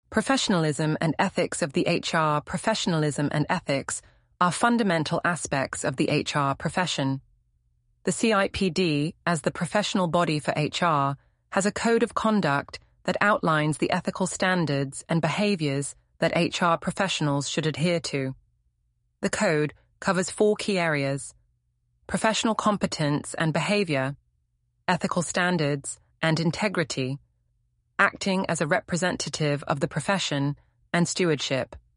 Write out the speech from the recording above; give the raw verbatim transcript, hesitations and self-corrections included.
Professionalism and ethics of the H R. Professionalism and ethics are fundamental aspects of the H R profession. The C I P D, as the professional body for H R, has a code of conduct that outlines the ethical standards and behaviors that H R professionals should adhere to. The code covers four key areas: professional competence and behavior, ethical standards and integrity, acting as a representative of the profession, and stewardship.